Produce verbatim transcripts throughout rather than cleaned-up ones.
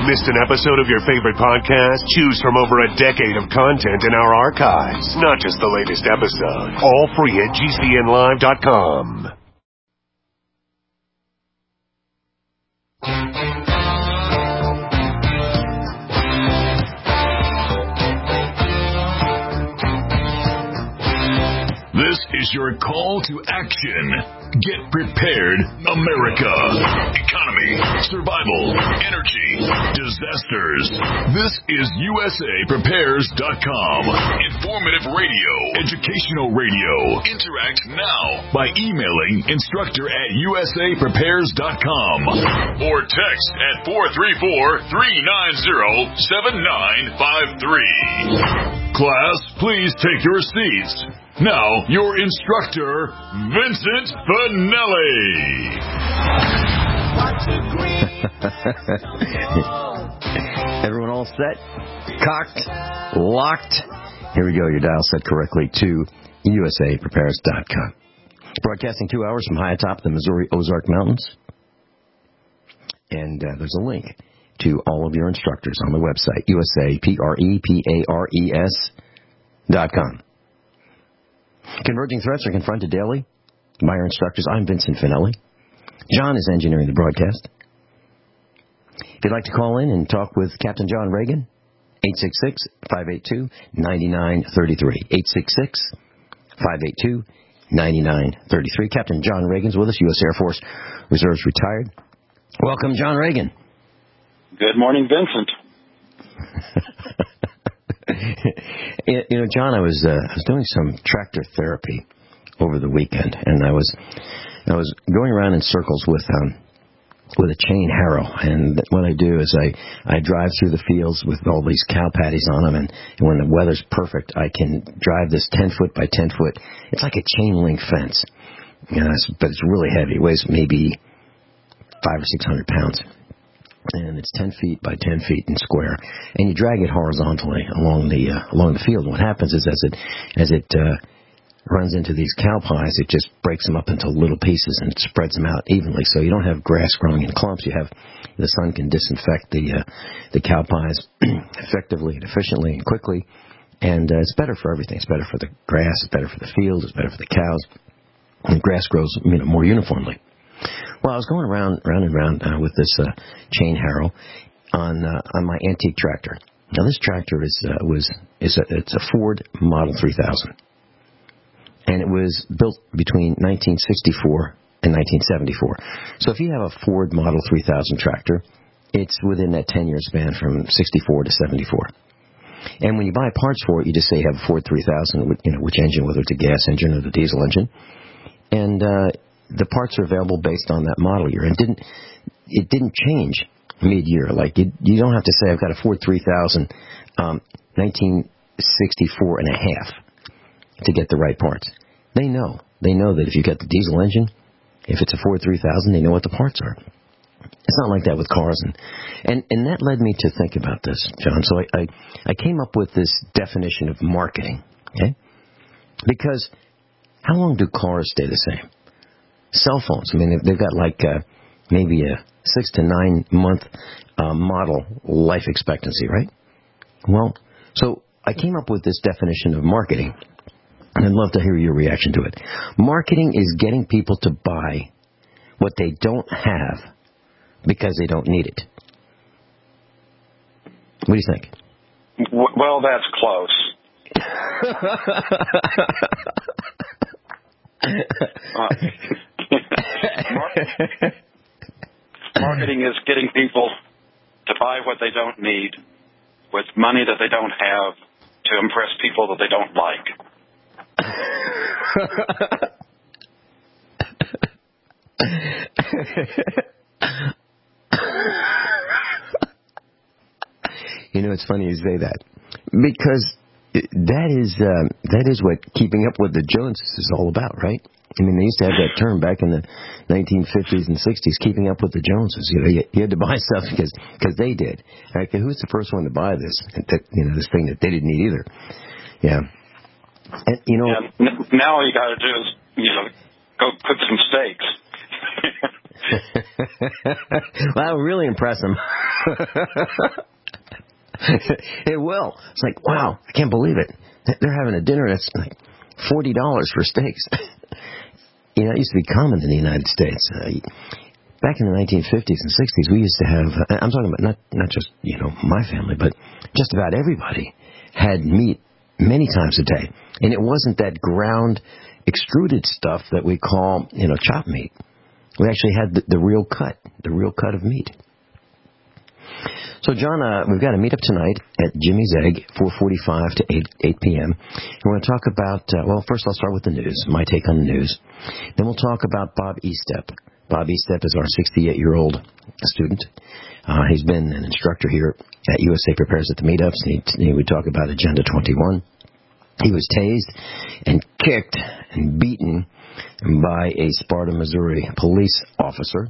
Missed an episode of your favorite podcast? Choose from over a decade of content in our archives, not just the latest episode. All free at G C N live dot com. This is your call to action. Get prepared, America. Economy, survival, energy, disasters. This is U S A Prepares dot com. Informative radio, educational radio. Interact now by emailing instructor at U S A Prepares dot com or text at four three four, three nine zero, seven nine five three. Class, please take your seats. Now, your instructor, Vincent Finelli. Everyone all set? Cocked? Locked? Here we go. Your dial set correctly to U S A Prepares dot com. Broadcasting two hours from high atop the Missouri Ozark Mountains. And uh, there's a link to all of your instructors on the website, U S A P R E P A R E S dot com. Converging threats are confronted daily by our instructors. I'm Vincent Finelli. John is engineering the broadcast. If you'd like to call in and talk with Captain John Reagan, eight six six, five eight two, nine nine three three. eight six six, five eight two, nine nine three three. Captain John Reagan's with us, U S Air Force Reserves retired. Welcome, John Reagan. Good morning, Vincent. You know, John, I was uh, I was doing some tractor therapy over the weekend, and I was I was going around in circles with um with a chain harrow. And what I do is I I drive through the fields with all these cow patties on them, and, and when the weather's perfect, I can drive this ten foot by ten foot. It's like a chain link fence, you know, but it's really heavy. It weighs maybe five or six hundred pounds. And it's ten feet by ten feet in square, and you drag it horizontally along the uh, along the field. And what happens is, as it as it uh, runs into these cow pies, it just breaks them up into little pieces and spreads them out evenly. So you don't have grass growing in clumps. You have the sun can disinfect the uh, the cow pies effectively and efficiently and quickly, and uh, it's better for everything. It's better for the grass. It's better for the field. It's better for the cows. And the grass grows, you know, more uniformly. Well, I was going around, round and round uh, with this uh, chain harrow on uh, on my antique tractor. Now, this tractor is uh, was is a, it's a Ford Model three thousand, and it was built between nineteen sixty-four and nineteen seventy-four. So, if you have a Ford Model three thousand tractor, it's within that ten-year span from sixty-four to seventy-four. And when you buy parts for it, you just say you have a Ford three thousand, you know, which engine, whether it's a gas engine or the diesel engine, and uh, the parts are available based on that model year. And didn't it didn't change mid-year. Like, you, you don't have to say, I've got a Ford three thousand, um, nineteen sixty-four and a half to get the right parts. They know. They know that if you got the diesel engine, if it's a Ford three thousand, they know what the parts are. It's not like that with cars. And, and, and that led me to think about this, John. So I, I, I came up with this definition of marketing, okay? Because how long do cars stay the same? Cell phones, I mean, they've got like uh, maybe a six to nine month uh, model life expectancy, right? Well, so I came up with this definition of marketing, and I'd love to hear your reaction to it. Marketing is getting people to buy what they don't have because they don't need it. What do you think? Well, that's close. uh, Marketing is getting people to buy what they don't need with money that they don't have to impress people that they don't like. You know, it's funny you say that, because that is uh, that is what Keeping Up with the Joneses is all about, right? I mean, they used to have that term back in the nineteen fifties and sixties, keeping up with the Joneses. You know, you, you had to buy stuff because because they did. Okay, who's the first one to buy this? That, you know, this thing that they didn't need either. Yeah. And, you know, yeah, now all you got to do is, you know, go cook some steaks. Well, that will really impress them. It will. It's like, wow, I can't believe it. They're having a dinner that's like forty dollars for steaks. You know, it used to be common in the United States. Uh, back in the nineteen fifties and sixties, we used to have, I'm talking about not, not just, you know, my family, but just about everybody had meat many times a day. And it wasn't that ground extruded stuff that we call, you know, chopped meat. We actually had the, the real cut, the real cut of meat. So, John, uh, we've got a meetup tonight at Jimmy's Egg, four forty-five to eight p.m. We're going to talk about, uh, well, first I'll start with the news, my take on the news. Then we'll talk about Bob Estep. Bob Estep is our sixty-eight-year-old student. Uh, he's been an instructor here at U S A Prepares at the meetups, and he, he would talk about Agenda twenty-one. He was tased and kicked and beaten by a Sparta, Missouri police officer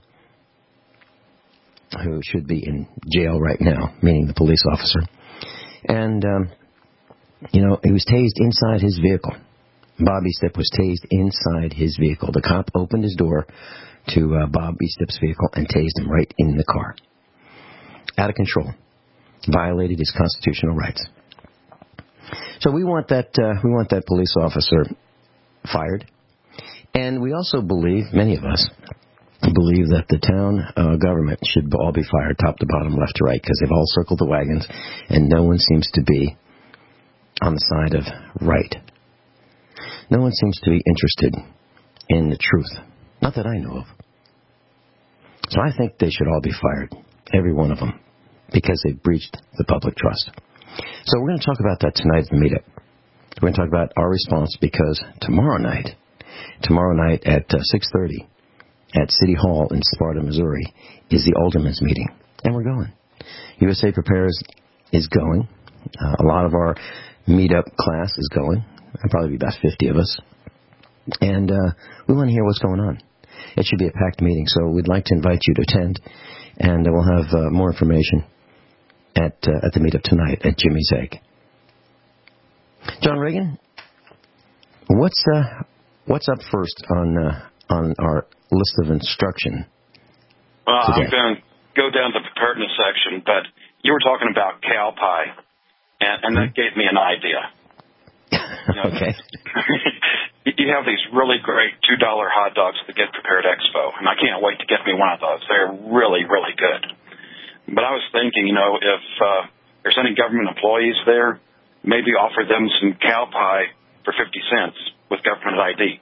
who should be in jail right now, meaning the police officer. And, um, you know, he was tased inside his vehicle. Bob Estep was tased inside his vehicle. The cop opened his door to uh, Bob Estep's vehicle and tased him right in the car. Out of control. Violated his constitutional rights. So we want that uh, we want that police officer fired. And we also believe, many of us, believe that the town uh, government should all be fired, top to bottom, left to right, because they've all circled the wagons, and no one seems to be on the side of right. No one seems to be interested in the truth. Not that I know of. So I think they should all be fired, every one of them, because they've breached the public trust. So we're going to talk about that tonight at the meetup. We're going to talk about our response, because tomorrow night, tomorrow night at uh, six thirty, at City Hall in Sparta, Missouri, is the Alderman's meeting. And we're going. U S A Prepares is going. Uh, a lot of our meetup class is going. There'll probably be about fifty of us. And uh, we want to hear what's going on. It should be a packed meeting, so we'd like to invite you to attend. And uh, we'll have uh, more information at uh, at the meetup tonight at Jimmy's Egg. John Reagan, what's uh, what's up first on uh, on our list of instruction? Well, today? I'm going to go down to the preparedness section, but you were talking about cow pie, and, and that gave me an idea. You know, okay. You have these really great two dollar hot dogs at the Get Prepared Expo, and I can't wait to get me one of those. They're really, really good. But I was thinking, you know, if uh, there's any government employees there, maybe offer them some cow pie for fifty cents with government I D.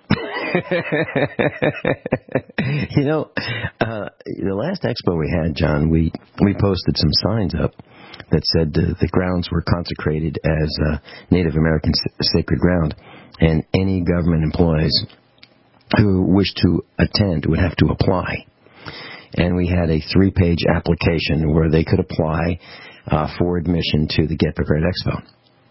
You know, uh, the last expo we had, John, we, we posted some signs up that said uh, the grounds were consecrated as uh, Native American sacred ground, and any government employees who wished to attend would have to apply. And we had a three-page application where they could apply uh, for admission to the Get Prepared Expo.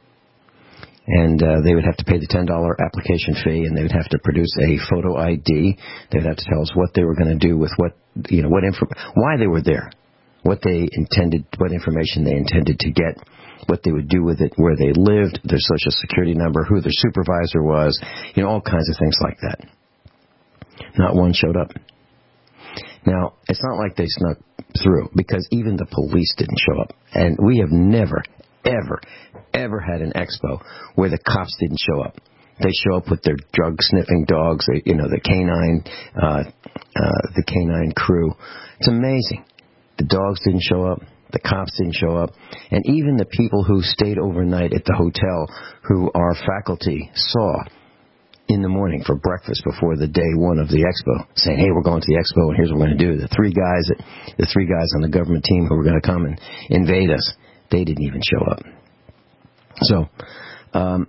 And uh, they would have to pay the ten dollar application fee, and they would have to produce a photo I D. They would have to tell us what they were going to do with what, you know, what inf- why they were there, what they intended, what information they intended to get, what they would do with it, where they lived, their social security number, who their supervisor was, you know, all kinds of things like that. Not one showed up. Now, it's not like they snuck through, because even the police didn't show up. And we have never, ever, ever had an expo where the cops didn't show up. They show up with their drug-sniffing dogs, they, you know, the canine, uh, uh, the canine crew. It's amazing. The dogs didn't show up. The cops didn't show up. And even the people who stayed overnight at the hotel, who our faculty saw in the morning for breakfast before the day one of the expo, saying, hey, we're going to the expo, and here's what we're going to do. The three guys that, the three guys on the government team who were going to come and invade us, they didn't even show up. So, um,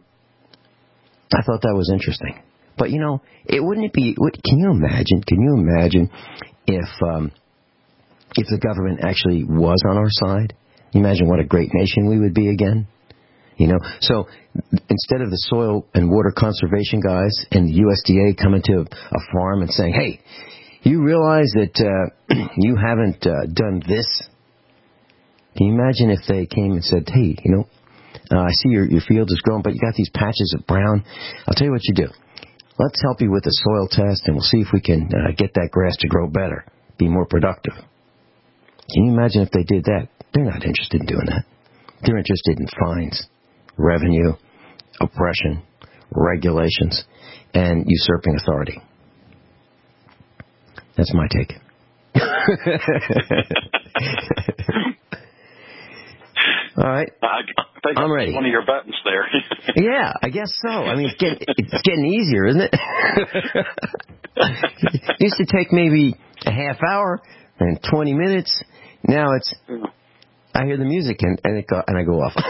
I thought that was interesting. But, you know, it wouldn't it be, would, can you imagine, can you imagine if, um, if the government actually was on our side? Can you imagine what a great nation we would be again? You know, so instead of the soil and water conservation guys and the U S D A coming to a farm and saying, hey, you realize that uh, you haven't uh, done this? Can you imagine if they came and said, hey, you know, uh, I see your, your field is growing, but you got these patches of brown. I'll tell you what you do. let's help you with the soil test, and we'll see if we can uh, get that grass to grow better, be more productive. Can you imagine if they did that? They're not interested in doing that. They're interested in fines, revenue, oppression, regulations, and usurping authority. That's my take. All right. I think I'm ready. One of your buttons there. Yeah, I guess so. I mean, it's getting, it's getting easier, isn't it? It used to take maybe a half hour and twenty minutes. Now it's, I hear the music and, and, it go, and I go off.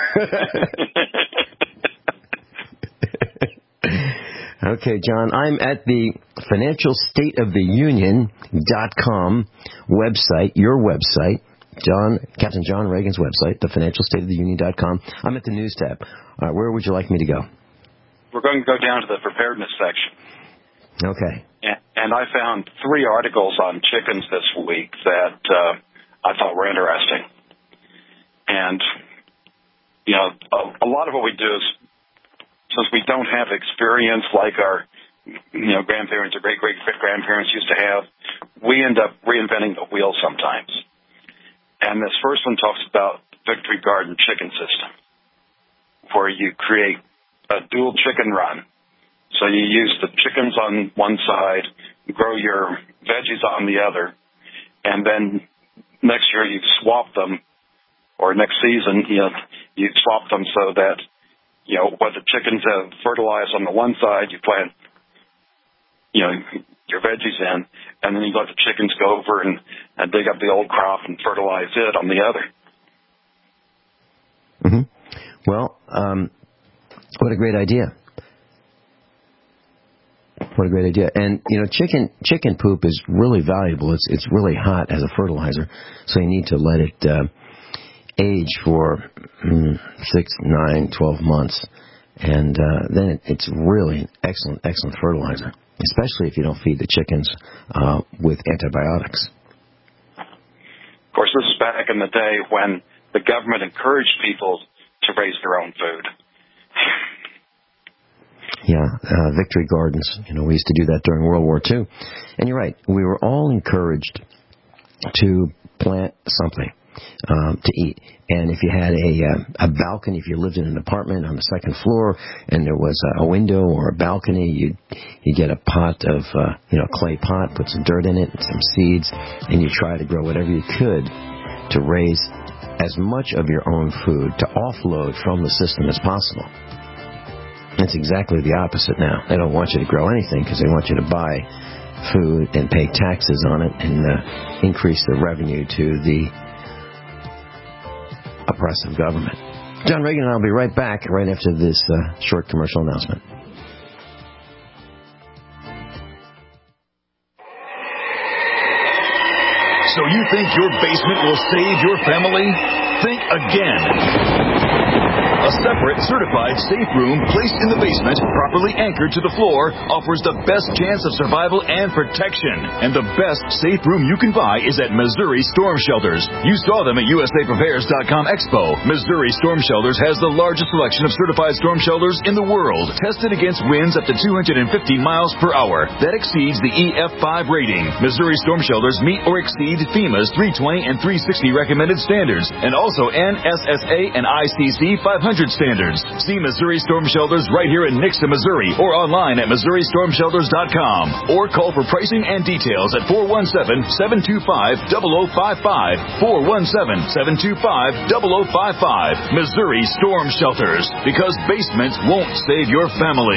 Okay, John, I'm at the financial state of the union dot com website, your website, John, Captain John Reagan's website, the financial state of the union dot com. I'm at the news tab. All right, where would you like me to go? We're going to go down to the preparedness section. Okay. And I found three articles on chickens this week that uh, I thought were interesting. And, you know, a, a lot of what we do is, since we don't have experience like our, you know, grandparents or great-great-grandparents used to have, we end up reinventing the wheel sometimes. And this first one talks about Victory Garden chicken system, where you create a dual chicken run. So you use the chickens on one side, grow your veggies on the other, and then next year you swap them, or next season, you know, you swap them so that, you know, what the chickens have fertilized on the one side, you plant, you know, your veggies in, and then you let the chickens go over and, and dig up the old crop and fertilize it on the other. Mm-hmm. Well, um, what a great idea. What a great idea. And, you know, chicken chicken poop is really valuable. It's it's really hot as a fertilizer, so you need to let it uh, age for mm, six, nine, twelve months. And uh, then it, it's really an excellent, excellent fertilizer, especially if you don't feed the chickens uh, with antibiotics. Of course, this is back in the day when the government encouraged people to raise their own food. Yeah, uh, Victory Gardens. You know, we used to do that during World War Two. And you're right, we were all encouraged to plant something um, to eat. And if you had a uh, a balcony, if you lived in an apartment on the second floor, and there was a window or a balcony, you'd you get a pot of uh, you know clay pot, put some dirt in it, and some seeds, and you try to grow whatever you could to raise as much of your own food to offload from the system as possible. It's exactly the opposite now. They don't want you to grow anything because they want you to buy food and pay taxes on it and uh, increase the revenue to the oppressive government. John Reagan and I will be right back right after this uh, short commercial announcement. So you think your basement will save your family? Think again. A separate, certified safe room placed in the basement, properly anchored to the floor, offers the best chance of survival and protection. And the best safe room you can buy is at Missouri Storm Shelters. You saw them at U S A Prepares dot com Expo. Missouri Storm Shelters has the largest selection of certified storm shelters in the world, tested against winds up to two hundred fifty miles per hour. That exceeds the E F five rating. Missouri Storm Shelters meet or exceed FEMA's three twenty and three sixty recommended standards, and also N S S A and I C C five hundred standards. See Missouri Storm Shelters right here in Nixa, Missouri, or online at Missouri Storm Shelters dot com, or call for pricing and details at four one seven, seven two five, zero zero five five, four one seven, seven two five, zero zero five five. Missouri Storm Shelters, because basements won't save your family.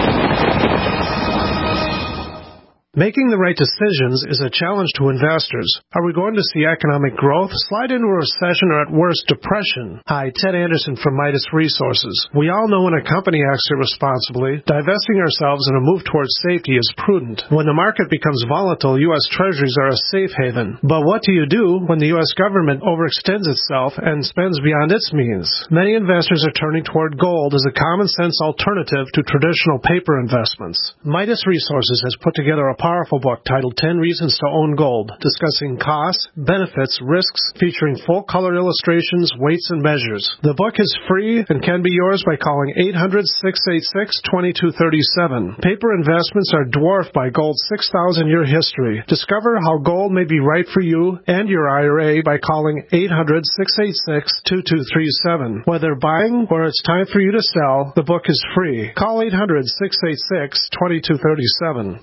Making the right decisions is a challenge to investors. Are we going to see economic growth, slide into a recession, or at worst, depression? Hi, Ted Anderson from Midas Resources. We all know when a company acts irresponsibly, divesting ourselves in a move towards safety is prudent. When the market becomes volatile, U S Treasuries are a safe haven. But what do you do when the U S government overextends itself and spends beyond its means? Many investors are turning toward gold as a common-sense alternative to traditional paper investments. Midas Resources has put together a powerful book titled ten Reasons to Own Gold, discussing costs, benefits, risks, featuring full-color illustrations, weights, and measures. The book is free and can be yours by calling eight hundred, six eight six, two two three seven. Paper investments are dwarfed by gold's six thousand year history. Discover how gold may be right for you and your I R A by calling eight hundred, six eight six, two two three seven. Whether buying or it's time for you to sell, the book is free. Call eight hundred, six eight six, two two three seven.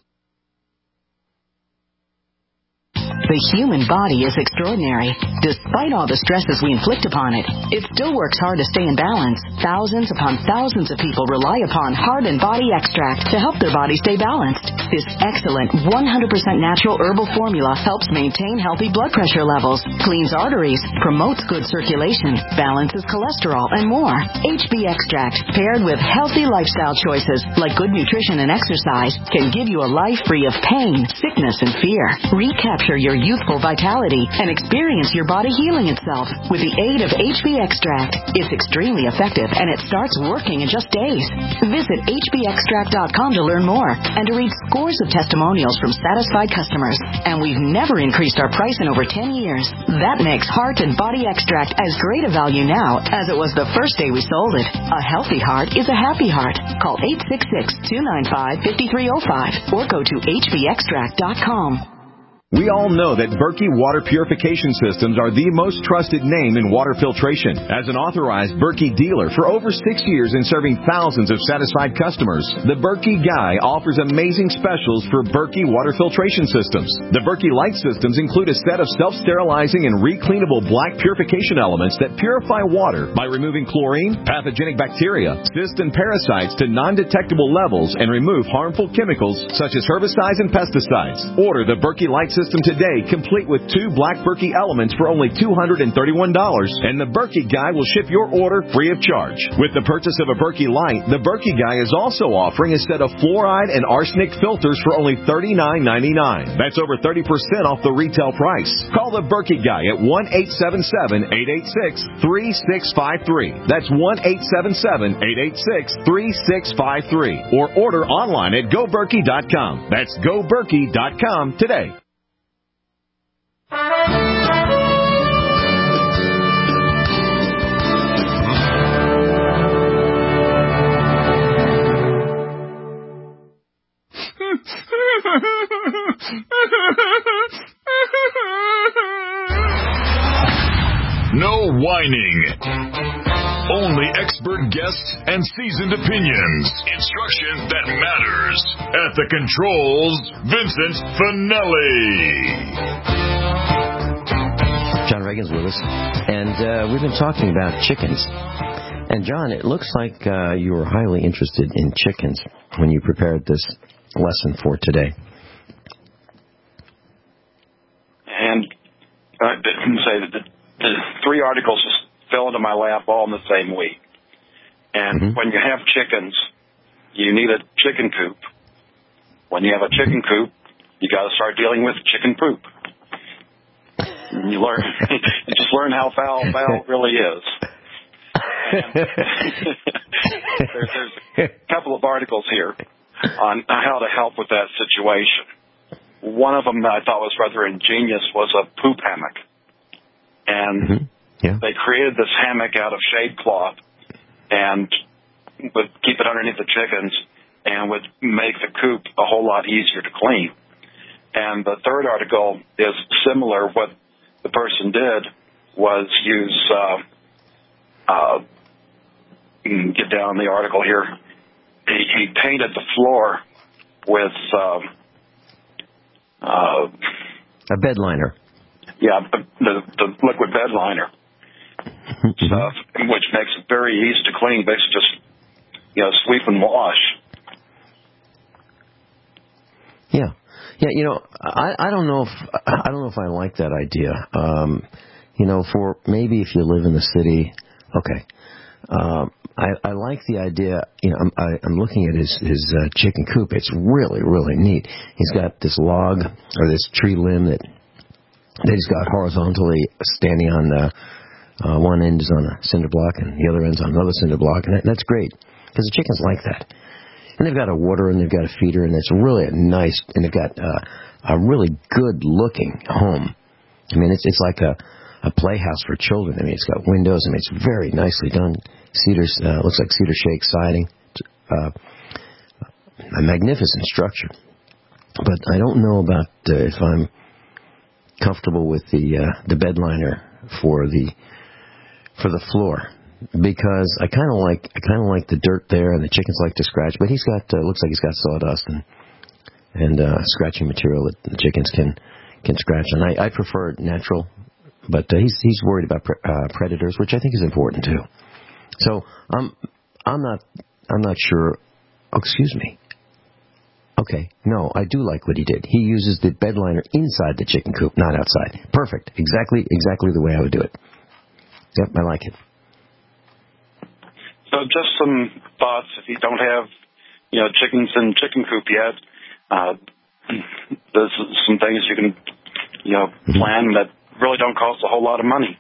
The human body is extraordinary. Despite all the stresses we inflict upon it, it still works hard to stay in balance. Thousands upon thousands of people rely upon Heart and Body Extract to help their body stay balanced. This excellent one hundred percent natural herbal formula helps maintain healthy blood pressure levels, cleans arteries, promotes good circulation, balances cholesterol, and more. H B Extract, paired with healthy lifestyle choices like good nutrition and exercise, can give you a life free of pain, sickness, and fear. Recapture your youthful vitality and experience your body healing itself with the aid of H B Extract. It's extremely effective and it starts working in just days. Visit H B extract dot com to learn more and to read scores of testimonials from satisfied customers. And we've never increased our price in over ten years. That makes Heart and Body Extract as great a value now as it was the first day we sold it. A healthy heart is a happy heart. Call eight six six, two nine five, five three zero five or go to H B extract dot com. We all know that Berkey Water Purification Systems are the most trusted name in water filtration. As an authorized Berkey dealer for over six years and serving thousands of satisfied customers, the Berkey Guy offers amazing specials for Berkey Water Filtration Systems. The Berkey Light Systems include a set of self-sterilizing and recleanable black purification elements that purify water by removing chlorine, pathogenic bacteria, cysts, and parasites to non-detectable levels and remove harmful chemicals such as herbicides and pesticides. Order the Berkey Light System today, complete with two black Berkey elements for only two hundred thirty-one dollars, and the Berkey Guy will ship your order free of charge. With the purchase of a Berkey Light, the Berkey Guy is also offering a set of fluoride and arsenic filters for only thirty-nine ninety-nine. That's over thirty percent off the retail price. Call the Berkey Guy at one eight seven seven, eight eight six, three six five three. That's one eight seven seven, eight eight six, three six five three. Or order online at go berkey dot com. That's go berkey dot com today. No whining. Only expert guests and seasoned opinions. Instruction that matters. At the controls, Vincent Finelli. John Reagan's with us, and uh, we've been talking about chickens. And John, it looks like uh, you were highly interested in chickens when you prepared this lesson for today. And I didn't say that the, the three articles just fell into my lap all in the same week. And mm-hmm. when you have chickens, you need a chicken coop. When you have a chicken coop, you got to start dealing with chicken poop. You learn, you just learn how foul foul really is. there, there's a couple of articles here on how to help with that situation. One of them that I thought was rather ingenious was a poop hammock. And mm-hmm. yeah. they created this hammock out of shade cloth and would keep it underneath the chickens and would make the coop a whole lot easier to clean. And the third article is similar. What the person did was use, uh, uh, get down the article here, he, he painted the floor with uh, uh, a bed liner. Yeah, the, the liquid bed liner mm-hmm. stuff, which makes it very easy to clean. Basically, just you know, sweep and wash. Yeah, yeah. You know, I, I don't know if I don't know if I like that idea. Um, you know, for maybe if you live in the city, okay. Um, I, I like the idea. You know, I'm, I, I'm looking at his his uh, chicken coop. It's really really neat. He's got this log or this tree limb that that he's got horizontally standing on the, uh, one end is on a cinder block and the other end's on another cinder block, and that, that's great because the chickens like that. And they've got a water and they've got a feeder, and it's really a nice, and they've got uh, a really good-looking home. I mean, it's it's like a, a playhouse for children. I mean, it's got windows. I mean, it's very nicely done. Cedars, uh, looks like cedar shake siding. Uh, a magnificent structure. But I don't know about uh, if I'm comfortable with the uh, the bed liner for the for the floor, because I kind of like I kind of like the dirt there, and the chickens like to scratch. But he's got uh, looks like he's got sawdust and and uh, scratching material that the chickens can can scratch. And I, I prefer natural, but uh, he's he's worried about pre- uh, predators, which I think is important too. So I'm I'm not I'm not sure. Oh, excuse me. Okay, no, I do like what he did. He uses the bed liner inside the chicken coop, not outside. Perfect. Exactly, exactly the way I would do it. Yep, I like it. So just some thoughts. If you don't have, you know, chickens in chicken coop yet, uh, there's some things you can, you know, mm-hmm. plan that really don't cost a whole lot of money.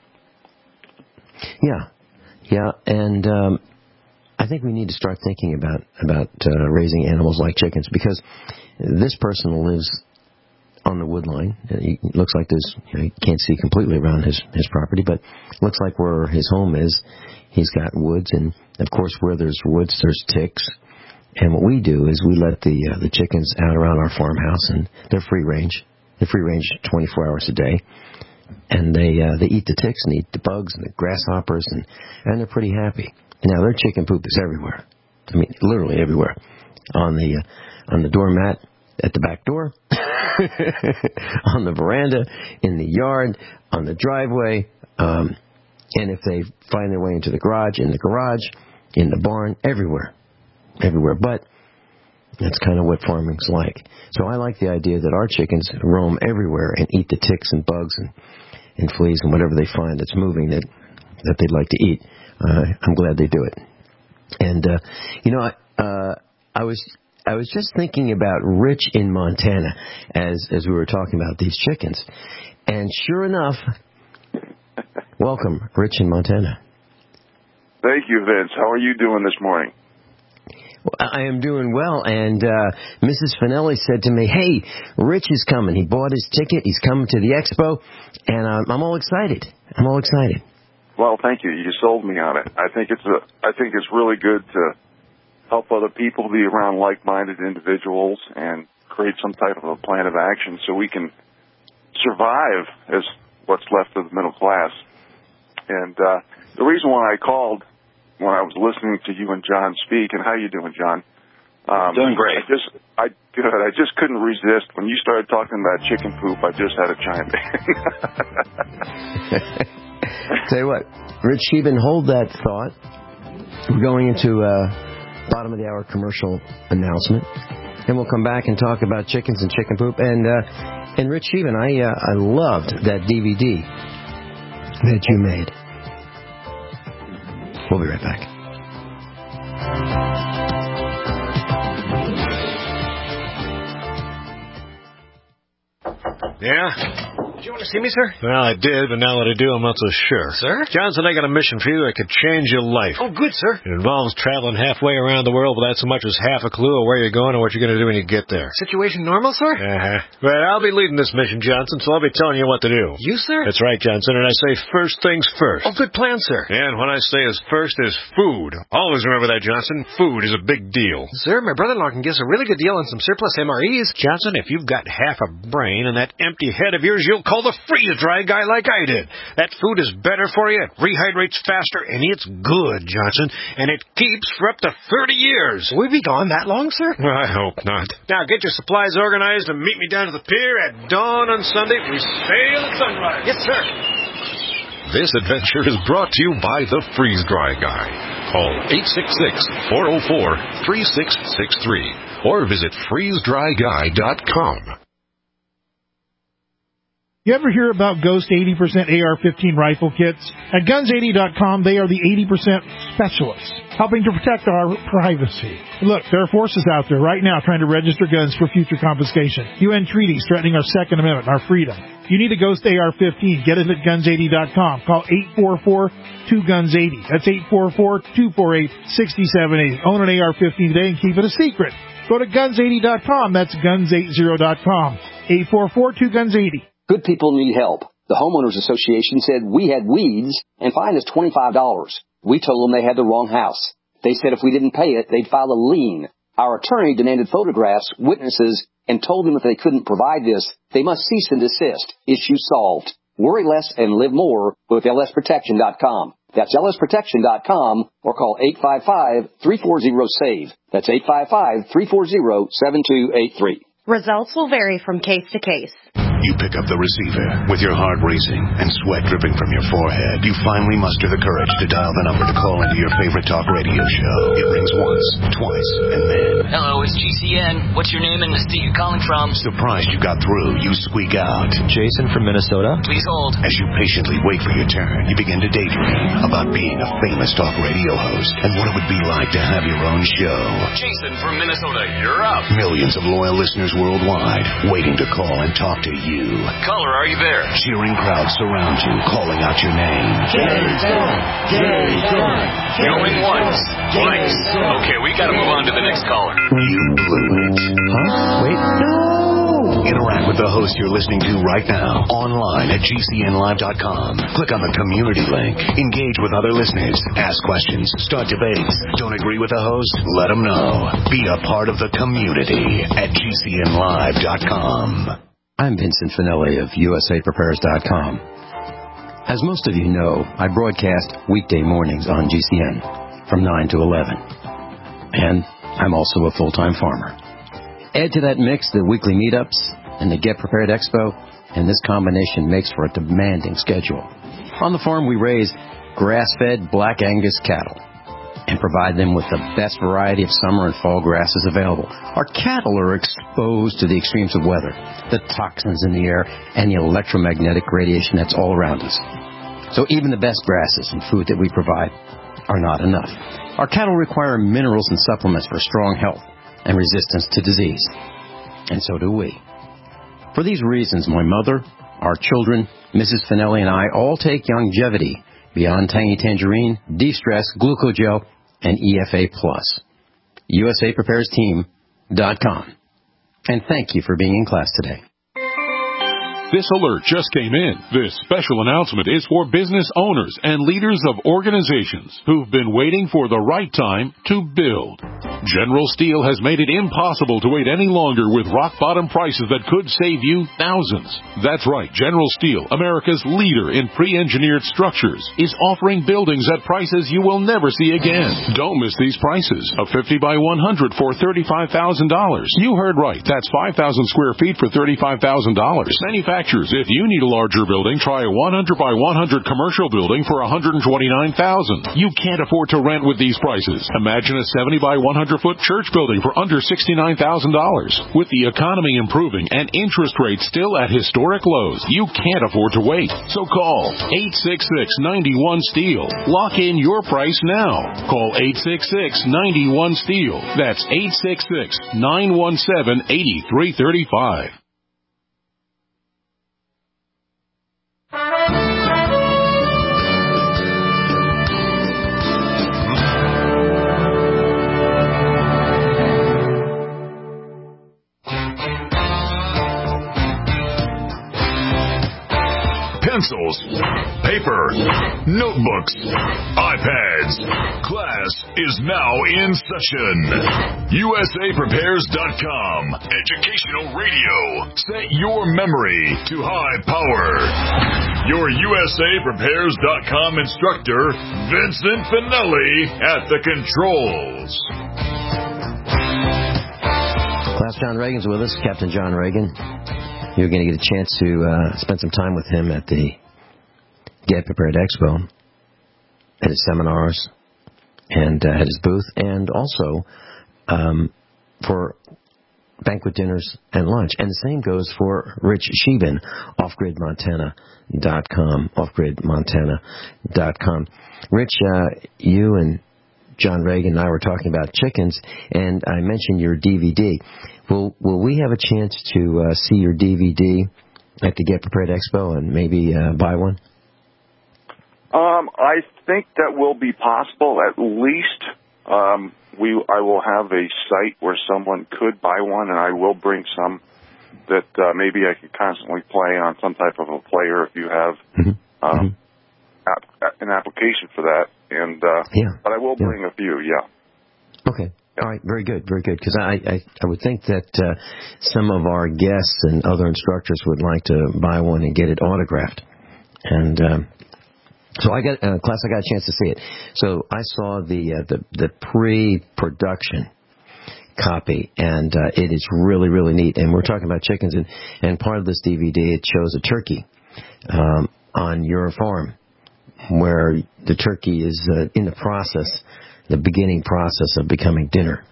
Yeah, yeah, and um, I think we need to start thinking about about uh, raising animals like chickens, because this person lives on the wood line. It looks like there's, you know, you can't see completely around his, his property, but it looks like where his home is, he's got woods, and of course where there's woods, there's ticks. And what we do is we let the uh, the chickens out around our farmhouse, and they're free range. They're free range twenty-four hours a day, and they uh, they eat the ticks and eat the bugs and the grasshoppers, and and they're pretty happy. Now, their chicken poop is everywhere. I mean, literally everywhere. On the uh, on the doormat at the back door, on the veranda, in the yard, on the driveway, um, and if they find their way into the garage, in the garage, in the barn, everywhere. Everywhere. But that's kind of what farming's like. So I like the idea that our chickens roam everywhere and eat the ticks and bugs and, and fleas and whatever they find that's moving that, that they'd like to eat. Uh, I'm glad they do it. And, uh, you know, I, uh, I was I was just thinking about Rich in Montana as, as we were talking about these chickens. And sure enough, welcome, Rich in Montana. Thank you, Vince. How are you doing this morning? Well, I am doing well, and uh, Missus Finelli said to me, hey, Rich is coming. He bought his ticket. He's coming to the expo, and uh, I'm all excited. I'm all excited. Well, thank you. You sold me on it. I think it's a, I think it's really good to help other people, be around like-minded individuals, and create some type of a plan of action so we can survive as what's left of the middle class. And uh, the reason why I called when I was listening to you and John speak, and how you doing, John? Um, doing great. I just, I good. I just couldn't resist when you started talking about chicken poop. I just had to chime in. Tell you what, Rich Sheehan, hold that thought. We're going into uh, bottom of the hour commercial announcement, and we'll come back and talk about chickens and chicken poop. And uh, and Rich Sheehan, I uh, I loved that D V D that you made. We'll be right back. Yeah? Did you want to see me, sir? Well, I did, but now that I do, I'm not so sure. Sir? Johnson, I got a mission for you that could change your life. Oh, good, sir. It involves traveling halfway around the world without so much as half a clue of where you're going or what you're going to do when you get there. Situation normal, sir? Uh-huh. Well, I'll be leading this mission, Johnson, so I'll be telling you what to do. You, sir? That's right, Johnson, and I say first things first. Oh, good plan, sir. And what I say is first is food. Always remember that, Johnson. Food is a big deal. Sir, my brother-in-law can give us a really good deal on some surplus M R Es. Johnson, if you've got half a brain and that empty head of yours, you'll call the freeze-dry guy like I did. That food is better for you, it rehydrates faster, and it's good, Johnson, and it keeps for up to thirty years. Will we be gone that long, sir? I hope not. Now, get your supplies organized and meet me down to the pier at dawn on Sunday. We sail at sunrise. Yes, sir. This adventure is brought to you by the Freeze-Dry Guy. Call eight six six, four oh four, three six six three or visit freeze dry guy dot com. You ever hear about Ghost eighty percent A R fifteen rifle kits? At guns eighty dot com, they are the eighty percent specialists, helping to protect our privacy. Look, there are forces out there right now trying to register guns for future confiscation. U N treaties threatening our Second Amendment and our freedom. You need a Ghost A R fifteen. Get it at guns eighty dot com. Call eight four four two guns eighty. That's eight four four two four eight six seven eight. Own an A R fifteen today and keep it a secret. Go to guns eighty dot com. That's guns eighty dot com. eight four four two guns eighty. Good people need help. The Homeowners Association said we had weeds and fined us twenty-five dollars. We told them they had the wrong house. They said if we didn't pay it, they'd file a lien. Our attorney demanded photographs, witnesses, and told them if they couldn't provide this, they must cease and desist. Issue solved. Worry less and live more with L S protection dot com. That's L S protection dot com or call eight five five three four zero SAVE. That's eight five five three four zero seven two eight three. Results will vary from case to case. You pick up the receiver. With your heart racing and sweat dripping from your forehead, you finally muster the courage to dial the number to call into your favorite talk radio show. It rings once, twice, and then... Hello, it's G C N. What's your name and the state you're calling from? Surprised you got through, you squeak out. Jason from Minnesota. Please hold. As you patiently wait for your turn, you begin to daydream about being a famous talk radio host and what it would be like to have your own show. Jason from Minnesota, you're up. Millions of loyal listeners worldwide waiting to call and talk to you. Caller, are you there? Cheering crowds surround you, calling out your name. Jason! Jason! Going once, twice. Okay, we gotta move on to the next caller. You blew it. Huh? Wait. No! Interact with the host you're listening to right now, online at G C N live dot com. Click on the community link. Engage with other listeners. Ask questions. Start debates. Don't agree with the host? Let them know. Be a part of the community at G C N live dot com. I'm Vincent Finelli of U S A Prepares dot com. As most of you know, I broadcast weekday mornings on G C N from nine to eleven. And I'm also a full-time farmer. Add to that mix the weekly meetups and the Get Prepared Expo, and this combination makes for a demanding schedule. On the farm, we raise grass-fed Black Angus cattle and provide them with the best variety of summer and fall grasses available. Our cattle are exposed to the extremes of weather, the toxins in the air, and the electromagnetic radiation that's all around us. So even the best grasses and food that we provide are not enough. Our cattle require minerals and supplements for strong health and resistance to disease. And so do we. For these reasons, my mother, our children, Missus Finelli, and I all take Longevity, Beyond Tangy Tangerine, De-Stress, Glucogel, and E F A Plus. U S A Prepares Team dot com. And thank you for being in class today. This alert just came in. This special announcement is for business owners and leaders of organizations who've been waiting for the right time to build. General Steel has made it impossible to wait any longer with rock-bottom prices that could save you thousands. That's right. General Steel, America's leader in pre-engineered structures, is offering buildings at prices you will never see again. Don't miss these prices. A fifty by one hundred for thirty-five thousand dollars. You heard right. That's five thousand square feet for thirty-five thousand dollars. Manufacturers, if you need a larger building, try a one hundred by one hundred commercial building for one hundred twenty-nine thousand dollars. You can't afford to rent with these prices. Imagine a seventy by one hundred foot church building for under sixty-nine thousand dollars. With the economy improving and interest rates still at historic lows, you can't afford to wait. So call eight six six, nine one, STEEL. Lock in your price now. Call eight six six, nine one, STEEL. That's eight six six, nine one seven, eight three three five. Pencils, paper, notebooks, iPads. Class is now in session. U S A Prepares dot com. Educational radio. Set your memory to high power. Your U S A Prepares dot com instructor, Vincent Finelli, at the controls. Class, John Reagan's with us, Captain John Reagan. You're going to get a chance to uh, spend some time with him at the Get Prepared Expo, at his seminars, and uh, at his booth, and also um, for banquet dinners and lunch. And the same goes for Rich Sheben, off grid montana dot com, off grid montana dot com. Rich, uh, you and John Reagan and I were talking about chickens, and I mentioned your D V D. Will will we have a chance to uh, see your D V D at the Get Prepared Expo and maybe uh, buy one? Um, I think that will be possible. At least um, we I will have a site where someone could buy one, and I will bring some that uh, maybe I can constantly play on some type of a player if you have mm-hmm. Um, mm-hmm. Ap- an application for that. And uh, yeah. But I will bring yeah. a few, yeah. Okay. All right, very good, very good. Because I, I, I would think that uh, some of our guests and other instructors would like to buy one and get it autographed. And um, so I got uh, class. I got a chance to see it. So I saw the uh, the, the pre-production copy, and uh, it is really, really neat. And we're talking about chickens, and, and part of this D V D, it shows a turkey um, on your farm, where the turkey is uh, in the process, the beginning process of becoming dinner.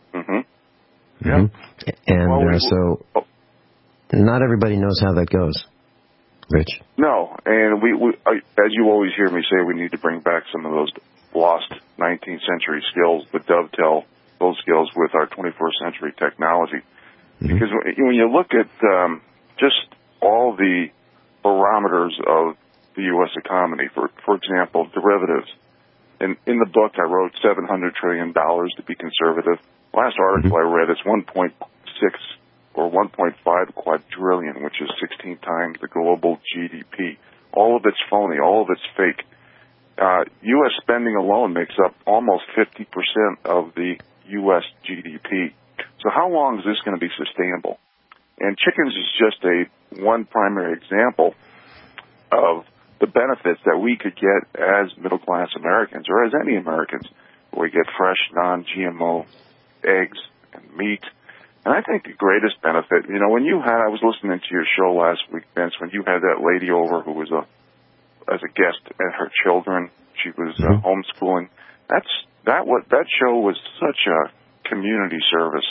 Mm-hmm. Yeah. Mm-hmm. And well, we, uh, so oh. not everybody knows how that goes, Rich. No, and we, we I, as you always hear me say, we need to bring back some of those lost nineteenth century skills, but dovetail those skills with our twenty-first century technology. Mm-hmm. Because when you look at um, just all the barometers of the U S economy, for for example, derivatives. In in the book, I wrote seven hundred trillion dollars to be conservative. Last article mm-hmm. I read is one point six or one point five quadrillion, which is sixteen times the global G D P. All of it's phony. All of it's fake. Uh, U S spending alone makes up almost fifty percent of the U S G D P. So how long is this going to be sustainable? And chickens is just a one primary example of the benefits that we could get as middle-class Americans, or as any Americans, where we get fresh, non-G M O eggs and meat. And I think the greatest benefit, you know, when you had, I was listening to your show last week, Vince, when you had that lady over who was a, as a guest and her children, she was uh, homeschooling. That's, that what, that show was such a community service,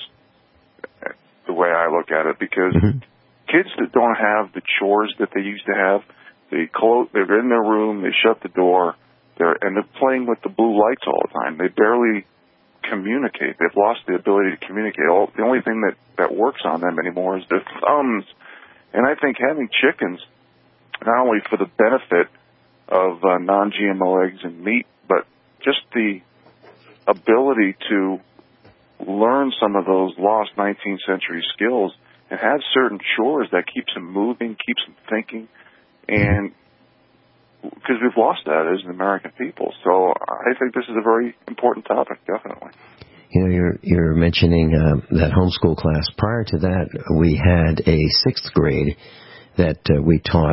the way I look at it, because mm-hmm. kids that don't have the chores that they used to have, They close, they're in their room, they shut the door, they're, and they're playing with the blue lights all the time. They barely communicate. They've lost the ability to communicate. All, the only thing that, that works on them anymore is their thumbs. And I think having chickens, not only for the benefit of uh, non-G M O eggs and meat, but just the ability to learn some of those lost nineteenth century skills and have certain chores that keeps them moving, keeps them thinking. And because we've lost that as an American people. So I think this is a very important topic, definitely. You know, you're, you're mentioning uh, that homeschool class. Prior to that, we had a sixth grade that uh, we taught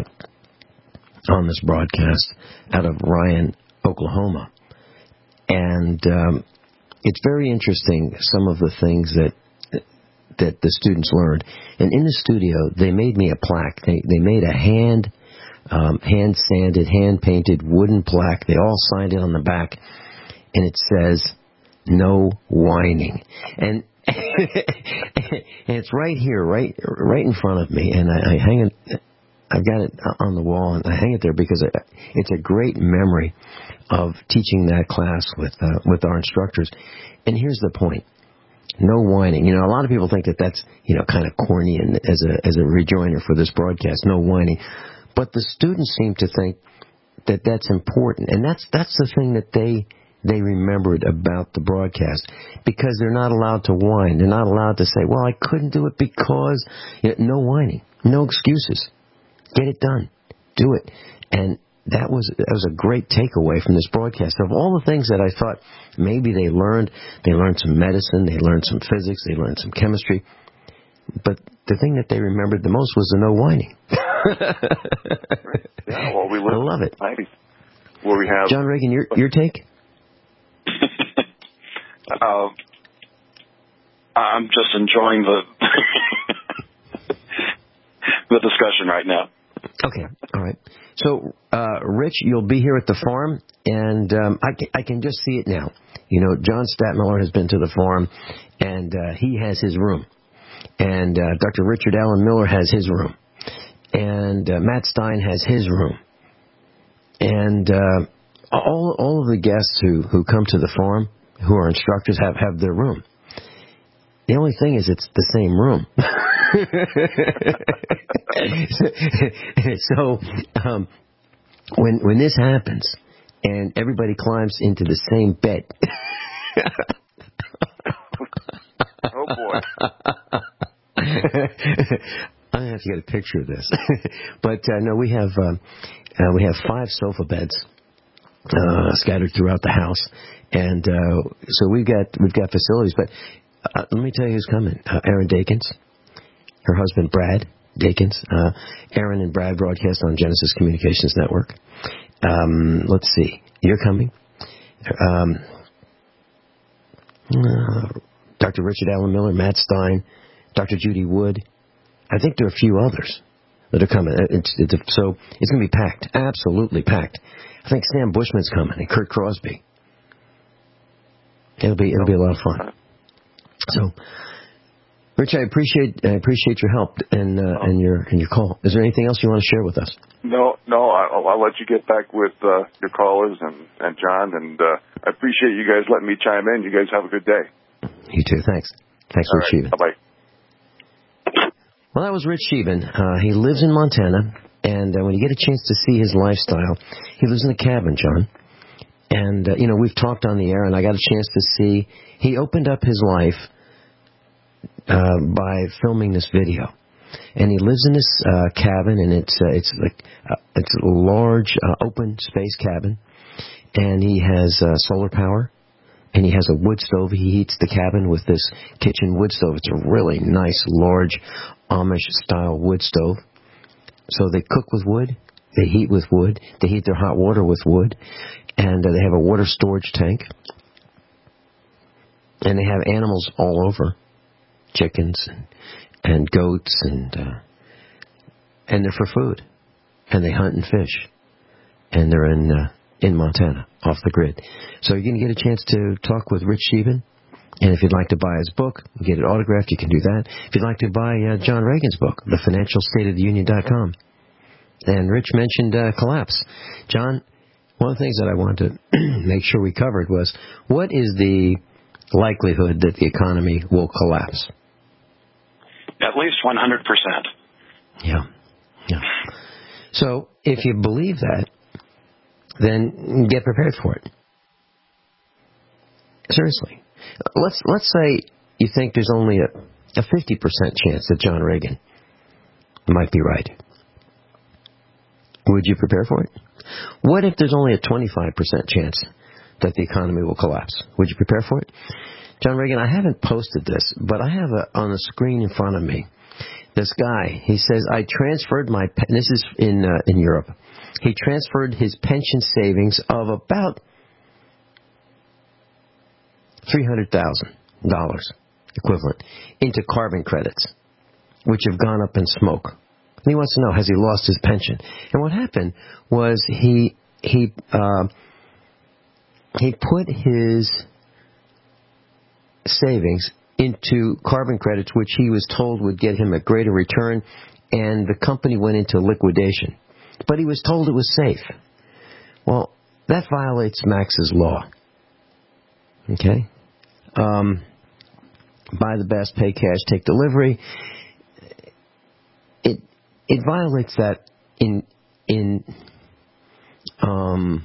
on this broadcast out of Ryan, Oklahoma. And um, it's very interesting, some of the things that that the students learned. And in the studio, they made me a plaque. They, they made a hand... Um, hand-sanded, hand-painted wooden plaque. They all signed it on the back, and it says, "No whining." And, and it's right here, right right in front of me, and I, I hang it, I've got it on the wall, and I hang it there because it's a great memory of teaching that class with uh, with our instructors. And here's the point. No whining. You know, a lot of people think that that's, you know, kind of corny and as a as a rejoinder for this broadcast. No whining. But the students seem to think that that's important, and that's that's the thing that they they remembered about the broadcast, because they're not allowed to whine. They're not allowed to say, "Well, I couldn't do it because," you know, no whining, no excuses. Get it done, do it, and that was that was a great takeaway from this broadcast. Of all the things that I thought maybe they learned, they learned some medicine, they learned some physics, they learned some chemistry, but the thing that they remembered the most was the no whining. Yeah, well, we live I love it. Where we have John Reagan, your your take? uh, I'm just enjoying the the discussion right now. Okay, all right. So, uh, Rich, you'll be here at the farm, and um, I, can, I can just see it now. You know, John Statmiller has been to the farm, and uh, he has his room. And uh, Doctor Richard Allen Miller has his room. And uh, Matt Stein has his room. And uh, all all of the guests who, who come to the farm, who are instructors, have, have their room. The only thing is it's the same room. so um, when when this happens and everybody climbs into the same bed... Oh, boy. I'm gonna have to get a picture of this. But uh, no, we have um, uh, we have five sofa beds uh, scattered throughout the house, and uh, so we've got we've got facilities. But uh, let me tell you who's coming: uh, Erin Dakins, her husband Brad Dakins. Uh, Erin and Brad broadcast on Genesis Communications Network. Um, let's see, you're coming. Um, uh, Doctor Richard Allen Miller, Matt Stein, Doctor Judy Wood. I think there are a few others that are coming. It's, it's, so it's going to be packed, absolutely packed. I think Sam Bushman's coming and Kurt Crosby. It'll be it'll be a lot of fun. So, Rich, I appreciate I appreciate your help and uh, and your and your call. Is there anything else you want to share with us? No, no. I'll, I'll let you get back with uh, your callers and and John, and uh, I appreciate you guys letting me chime in. You guys have a good day. You too. Thanks. Thanks, All Rich right. Sheevan. Bye bye. Well, that was Rich Sheevan. Uh, he lives in Montana, and uh, when you get a chance to see his lifestyle, he lives in a cabin, John. And, uh, you know, we've talked on the air, and I got a chance to see, he opened up his life uh, by filming this video. And he lives in this uh, cabin, and it's uh, it's like uh, it's a large uh, open space cabin, and he has uh, solar power. And he has a wood stove. He heats the cabin with this kitchen wood stove. It's a really nice, large Amish-style wood stove. So they cook with wood. They heat with wood. They heat their hot water with wood. And uh, they have a water storage tank. And they have animals all over. Chickens and, and goats. And, uh, and they're for food. And they hunt and fish. And they're in... Uh, in Montana, off the grid. So you're going to get a chance to talk with Rich Sheevan. And if you'd like to buy his book, get it autographed, you can do that. If you'd like to buy uh, John Reagan's book, the financial state of the union dot com. And Rich mentioned uh, collapse. John, one of the things that I wanted to make sure we covered was, what is the likelihood that the economy will collapse? At least one hundred percent. Yeah. Yeah. So if you believe that, then get prepared for it. Seriously. Let's let's say you think there's only a, a fifty percent chance that John Reagan might be right. Would you prepare for it? What if there's only a twenty-five percent chance that the economy will collapse? Would you prepare for it? John Reagan, I haven't posted this, but I have a, on the screen in front of me, this guy. He says, I transferred my, pe- this is in uh, in Europe, he transferred his pension savings of about three hundred thousand dollars equivalent into carbon credits, which have gone up in smoke. And he wants to know, has he lost his pension? And what happened was he he uh, he put his savings into carbon credits, which he was told would get him a greater return, and the company went into liquidation. But he was told it was safe. Well, that violates Max's law. Okay? Um, buy the best, pay cash, take delivery. It it violates that in in um.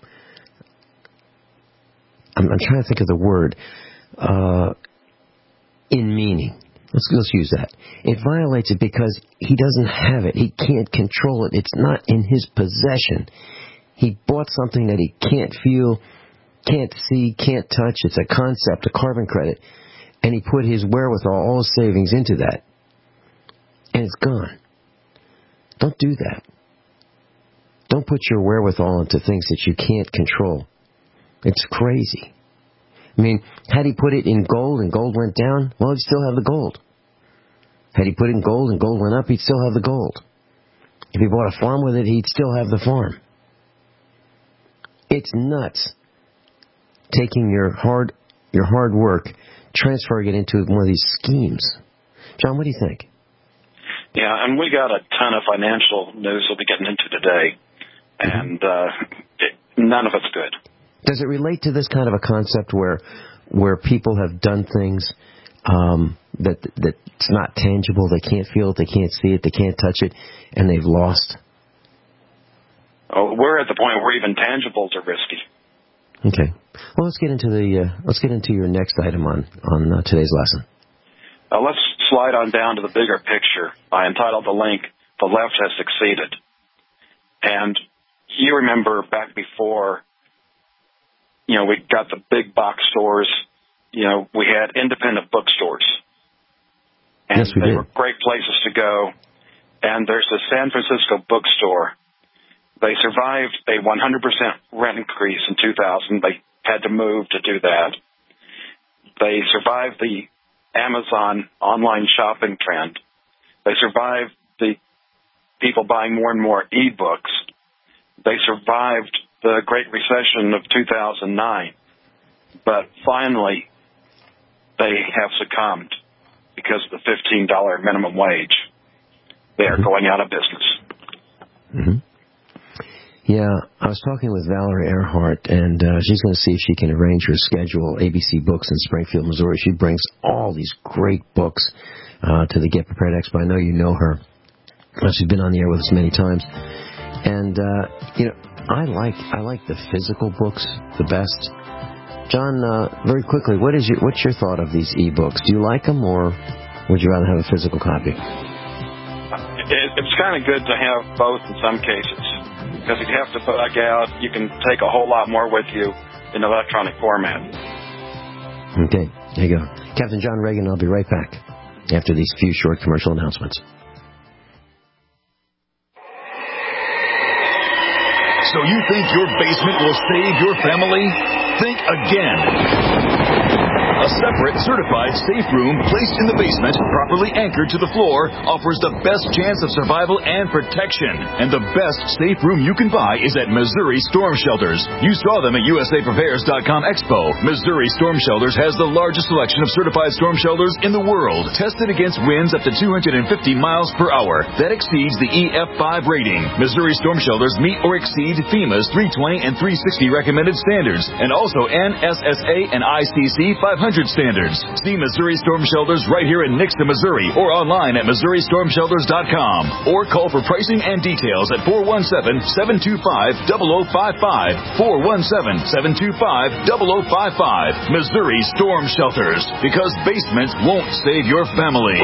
I'm, I'm trying to think of the word. Uh, in meaning. Let's, let's use that. It violates it because he doesn't have it. He can't control it. It's not in his possession. He bought something that he can't feel, can't see, can't touch. It's a concept, a carbon credit. And he put his wherewithal, all his savings into that. And it's gone. Don't do that. Don't put your wherewithal into things that you can't control. It's crazy. I mean, had he put it in gold and gold went down, well, he'd still have the gold. Had he put it in gold and gold went up, he'd still have the gold. If he bought a farm with it, he'd still have the farm. It's nuts taking your hard your hard work, transferring it into one of these schemes. John, what do you think? Yeah, and we got a ton of financial news we'll be getting into today, and uh, it, none of it's good. Does it relate to this kind of a concept where where people have done things um, that that's not tangible, they can't feel it, they can't see it, they can't touch it, and they've lost? Oh, we're at the point where even tangibles are risky. Okay. Well, let's get into the uh, let's get into your next item on on uh, today's lesson. Uh, let's slide on down to the bigger picture. I entitled the link, "The Left Has Succeeded." And you remember back before, you know, we got the big box stores, you know, we had independent bookstores. And yes, we they did. were great places to go. And there's the San Francisco bookstore. They survived a one hundred percent rent increase in two thousand. They had to move to do that. They survived the Amazon online shopping trend. They survived the people buying more and more e-books. They survived the Great Recession of two thousand nine. But finally, they have succumbed because of the fifteen dollars minimum wage. They are going out of business. Mm-hmm. Yeah, I was talking with Valerie Earhart, and uh, she's going to see if she can arrange her schedule, A B C Books in Springfield, Missouri. She brings all these great books uh, to the Get Prepared Expo. I know you know her. She's been on the air with us many times. And, uh, you know, I like I like the physical books the best. John, uh, very quickly, what is your, what's your thought of these e-books? Do you like them, or would you rather have a physical copy? It, it's kind of good to have both in some cases. Because if you have to bug out, you can take a whole lot more with you in electronic format. Okay, there you go. Captain John Reagan, I'll be right back after these few short commercial announcements. So you think your basement will save your family? Think again. A separate, certified safe room placed in the basement, properly anchored to the floor, offers the best chance of survival and protection. And the best safe room you can buy is at Missouri Storm Shelters. You saw them at U S A Prepares dot com Expo. Missouri Storm Shelters has the largest selection of certified storm shelters in the world, tested against winds up to two hundred fifty miles per hour. That exceeds the E F five rating. Missouri Storm Shelters meet or exceed FEMA's three twenty and three sixty recommended standards, and also N S S A and I C C five hundred standards. See Missouri Storm Shelters right here in Nixon, Missouri, or online at Missouri Storm Shelters dot com, or call for pricing and details at four one seven, seven two five, zero zero five five, four one seven, seven two five, zero zero five five. Missouri Storm Shelters, because basements won't save your family.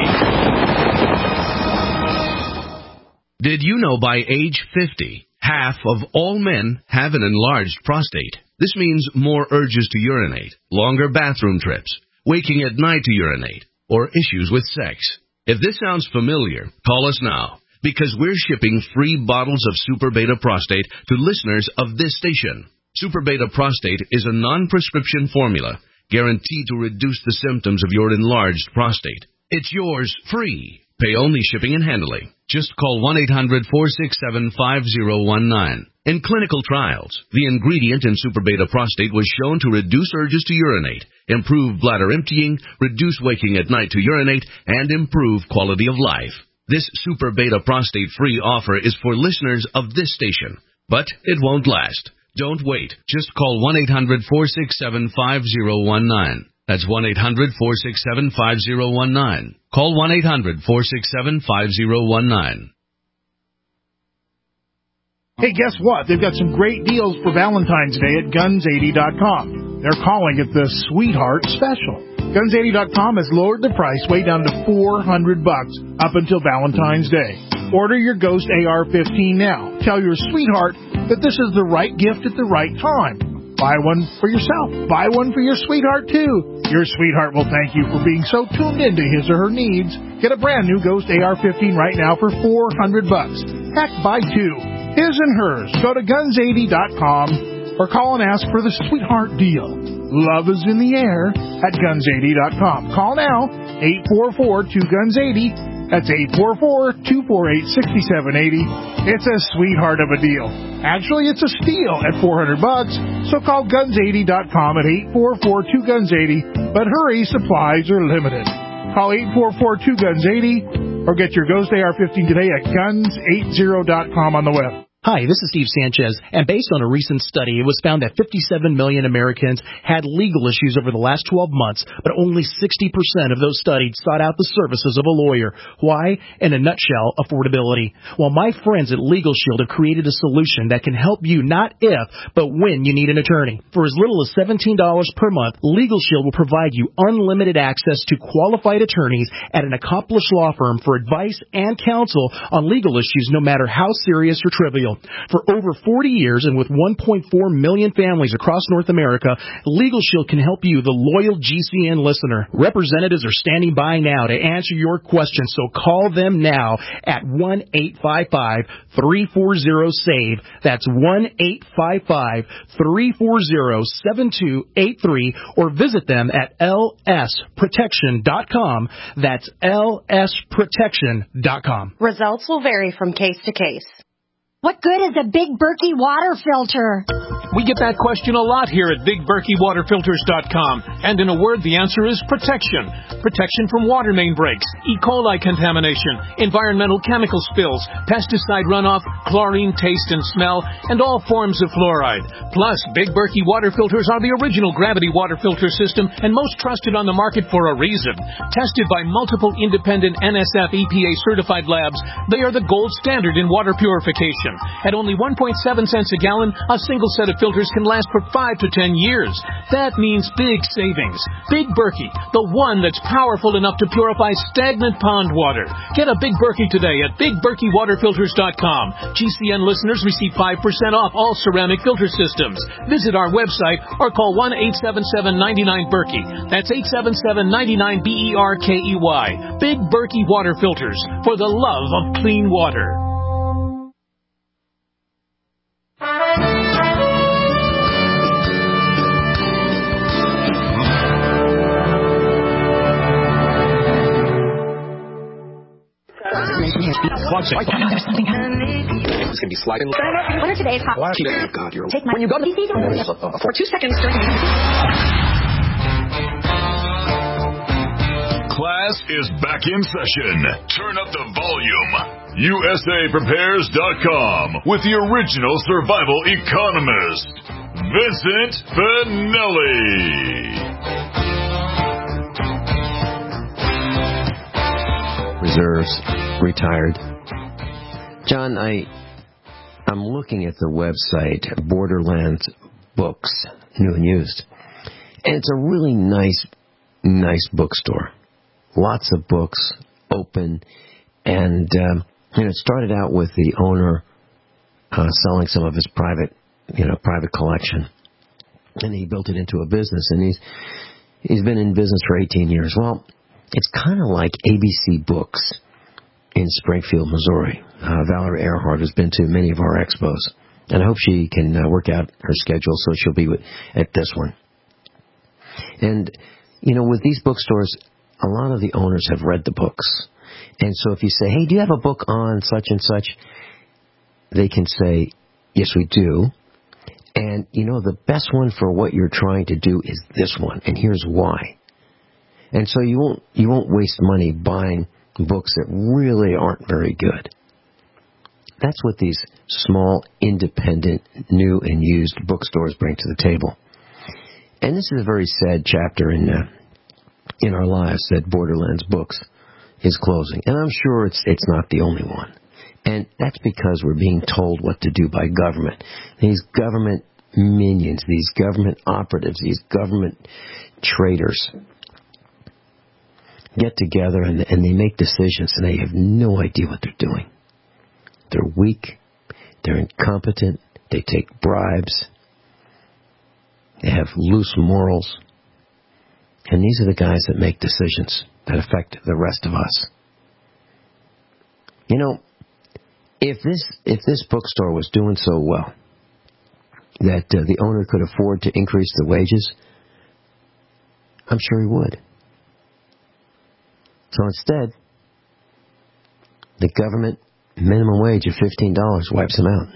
Did you know by age fifty, half of all men have an enlarged prostate? This means more urges to urinate, longer bathroom trips, waking at night to urinate, or issues with sex. If this sounds familiar, call us now, because we're shipping free bottles of Super Beta Prostate to listeners of this station. Super Beta Prostate is a non-prescription formula guaranteed to reduce the symptoms of your enlarged prostate. It's yours free. Pay only shipping and handling. Just call one eight hundred, four six seven, five zero one nine. In clinical trials, the ingredient in Super Beta Prostate was shown to reduce urges to urinate, improve bladder emptying, reduce waking at night to urinate, and improve quality of life. This Super Beta Prostate free offer is for listeners of this station, but it won't last. Don't wait. Just call one eight hundred, four six seven, five zero one nine. That's one eight hundred, four six seven, five zero one nine. Call one eight hundred, four six seven, five zero one nine. Hey, guess what? They've got some great deals for Valentine's Day at guns eighty dot com. They're calling it the Sweetheart Special. guns eighty dot com has lowered the price way down to four hundred bucks up until Valentine's Day. Order your Ghost A R fifteen now. Tell your sweetheart that this is the right gift at the right time. Buy one for yourself. Buy one for your sweetheart, too. Your sweetheart will thank you for being so tuned into his or her needs. Get a brand new Ghost A R fifteen right now for four hundred bucks. Heck, buy two. His and hers. Go to guns eighty dot com or call and ask for the Sweetheart deal. Love is in the air at guns eighty dot com. Call now, eight four four, two guns eighty. That's eight four four, two four eight, six seven eight zero. It's a sweetheart of a deal. Actually, it's a steal at four hundred bucks. So call guns eighty dot com at eight four four, two guns eighty. But hurry, supplies are limited. Call eight four four, two guns eighty or get your Ghost A R fifteen today at guns eighty dot com on the web. Hi, this is Steve Sanchez, and based on a recent study, it was found that fifty-seven million Americans had legal issues over the last twelve months, but only sixty percent of those studied sought out the services of a lawyer. Why? In a nutshell, affordability. Well, my friends at Legal Shield have created a solution that can help you not if, but when you need an attorney. For as little as seventeen dollars per month, Legal Shield will provide you unlimited access to qualified attorneys at an accomplished law firm for advice and counsel on legal issues, no matter how serious or trivial. For over forty years and with one point four million families across North America, Legal Shield can help you, the loyal G C N listener. Representatives are standing by now to answer your questions, so call them now at one eight five five, three four zero, SAVE. That's one eight five five, three four zero, seven two eight three or visit them at L S protection dot com. That's L S protection dot com. Results will vary from case to case. What good is a Big Berkey water filter? We get that question a lot here at big berkey water filters dot com. And in a word, the answer is protection. Protection from water main breaks, E. coli contamination, environmental chemical spills, pesticide runoff, chlorine taste and smell, and all forms of fluoride. Plus, Big Berkey water filters are the original gravity water filter system and most trusted on the market for a reason. Tested by multiple independent N S F E P A certified labs, they are the gold standard in water purification. At only one point seven cents a gallon, a single set of filters can last for five to ten years. That means big savings. Big Berkey, the one that's powerful enough to purify stagnant pond water. Get a Big Berkey today at big berkey water filters dot com. G C N listeners receive five percent off all ceramic filter systems. Visit our website or call one eight seven seven, nine nine, Berkey. That's eight seven seven, nine nine, B E R K E Y. Big Berkey water filters, for the love of clean water. It's going to be sliding. What are today's hot? Oh, God, you're... Take my... When you go to the... For two seconds during... Class is back in session. Turn up the volume. U S A prepares dot com with the original survival economist, Vincent Finelli. Reserves, retired. John, I, I'm looking at the website, Borderlands Books, new and used. And it's a really nice, nice bookstore. Lots of books, open, and um, you know, it started out with the owner uh, selling some of his private, you know, private collection, and he built it into a business, and he's he's been in business for eighteen years. Well, it's kind of like A B C Books in Springfield, Missouri. Uh, Valerie Earhart has been to many of our expos, and I hope she can uh, work out her schedule so she'll be with, at this one. And you know, with these bookstores, a lot of the owners have read the books. And so if you say, hey, do you have a book on such and such? They can say, yes, we do. And, you know, the best one for what you're trying to do is this one, and here's why. And so you won't you won't waste money buying books that really aren't very good. That's what these small, independent, new and used bookstores bring to the table. And this is a very sad chapter in uh, in our lives that Borderlands Books is closing. And I'm sure it's it's not the only one. And that's because we're being told what to do by government. These government minions, these government operatives, these government traitors get together and, and they make decisions and they have no idea what they're doing. They're weak. They're incompetent. They take bribes. They have loose morals. And these are the guys that make decisions that affect the rest of us. You know, if this if this bookstore was doing so well that uh, the owner could afford to increase the wages, I'm sure he would. So instead, the government minimum wage of fifteen dollars wipes him out.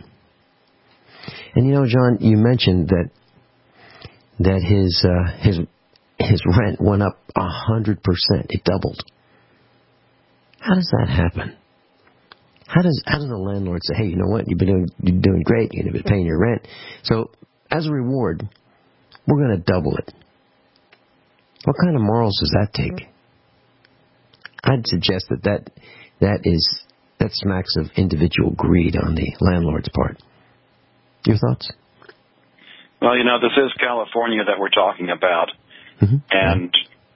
And you know, John, you mentioned that that his uh, his his rent went up a hundred percent. It doubled. How does that happen? How does how does the landlord say, hey, you know what, you've been doing you're doing great, you've been paying your rent, so as a reward, we're going to double it. What kind of morals does that take? I'd suggest that that, that is that smacks of individual greed on the landlord's part. Your thoughts? Well, you know, this is California that we're talking about, mm-hmm. and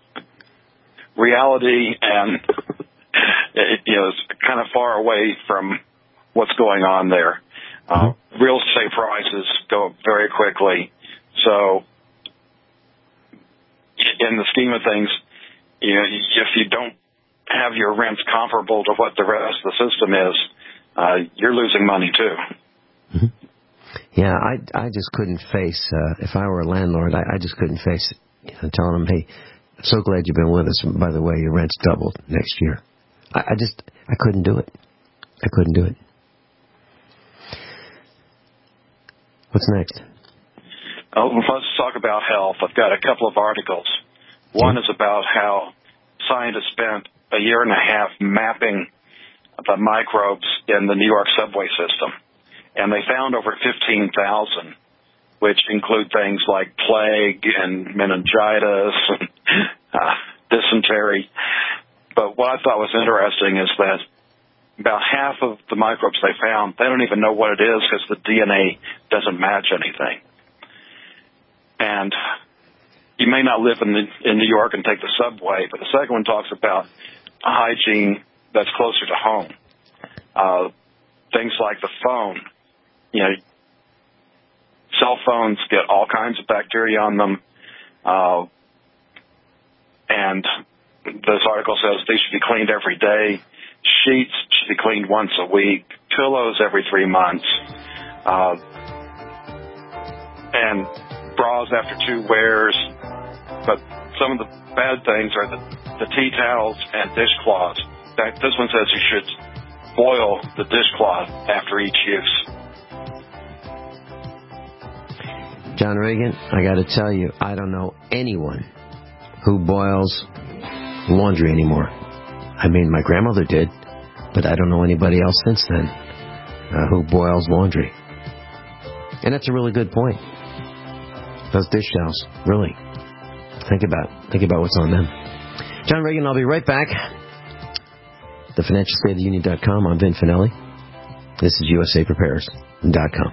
reality and it, you know, it's kind of far away from what's going on there. Uh, mm-hmm. Real estate prices go up very quickly, so in the scheme of things, you know, if you don't have your rents comparable to what the rest of the system is, uh, you're losing money too. Mm-hmm. Yeah, I, I just couldn't face, uh, if I were a landlord, I, I just couldn't face you know, telling them, hey, I'm so glad you've been with us. By the way, your rent's doubled next year. I, I just, I couldn't do it. I couldn't do it. What's next? Oh, let's talk about health. I've got a couple of articles. One is about how scientists spent a year and a half mapping the microbes in the New York subway system. And they found over fifteen thousand, which include things like plague and meningitis and uh, dysentery. But what I thought was interesting is that about half of the microbes they found, they don't even know what it is because the D N A doesn't match anything. And you may not live in, the, in New York and take the subway, but the second one talks about hygiene that's closer to home. Uh, things like the phone. You know, cell phones get all kinds of bacteria on them. Uh, and this article says they should be cleaned every day. Sheets should be cleaned once a week. Pillows every three months. Uh, and bras after two wears. But some of the bad things are the, the tea towels and dishcloths. This one says you should boil the dishcloth after each use. John Reagan, I got to tell you, I don't know anyone who boils laundry anymore. I mean, my grandmother did, but I don't know anybody else since then uh, who boils laundry. And that's a really good point. Those dish towels, really. Think about think about what's on them. John Reagan, I'll be right back. the financial state of the union dot com. I'm Vin Finelli. This is U S A Prepares dot com.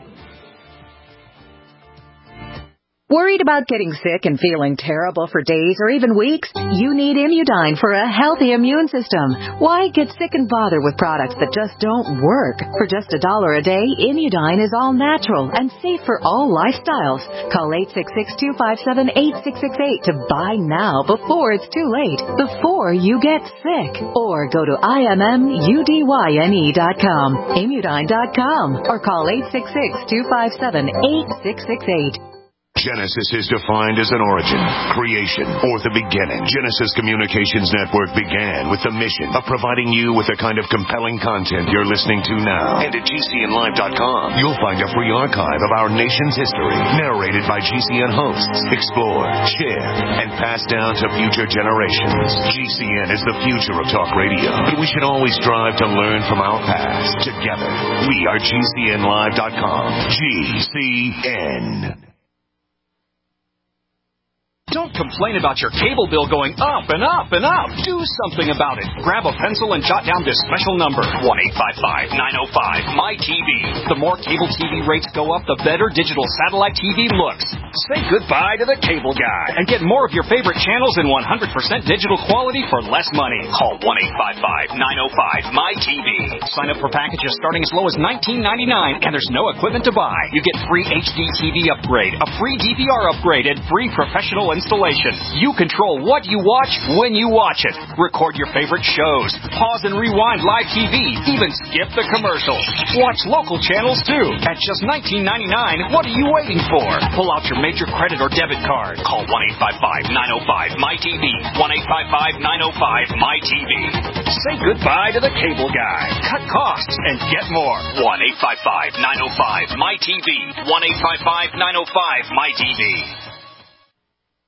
Worried about getting sick and feeling terrible for days or even weeks? You need Immudyne for a healthy immune system. Why get sick and bother with products that just don't work? For just a dollar a day, Immudyne is all natural and safe for all lifestyles. Call eight six six, two five seven, eight six six eight to buy now before it's too late, before you get sick. Or go to I M M U D Y N E dot com, Immudyne dot com, or call eight six six, two five seven, eight six six eight. Genesis is defined as an origin, creation, or the beginning. Genesis Communications Network began with the mission of providing you with the kind of compelling content you're listening to now. And at G C N live dot com, you'll find a free archive of our nation's history, narrated by G C N hosts, explored, shared, and passed down to future generations. G C N is the future of talk radio, but we should always strive to learn from our past. Together, we are G C N live dot com. G C N. Don't complain about your cable bill going up and up and up. Do something about it. Grab a pencil and jot down this special number, one eight five five, nine oh five, M Y T V. The more cable T V rates go up, the better digital satellite T V looks. Say goodbye to the cable guy and get more of your favorite channels in one hundred percent digital quality for less money. Call one eight five five, nine oh five, M Y T V. Sign up for packages starting as low as nineteen ninety-nine, and there's no equipment to buy. You get free H D T V upgrade, a free D V R upgrade, and free professional installation. You control what you watch when you watch it. Record your favorite shows. Pause and rewind live T V. Even skip the commercials. Watch local channels too. At just nineteen ninety-nine, what are you waiting for? Pull out your major credit or debit card. Call one eight five five, nine oh five, M Y T V. one eight five five, nine oh five, M Y T V. Say goodbye to the cable guy. Cut costs and get more. one eight five five, nine oh five, M Y T V. one eight five five, nine oh five, M Y T V.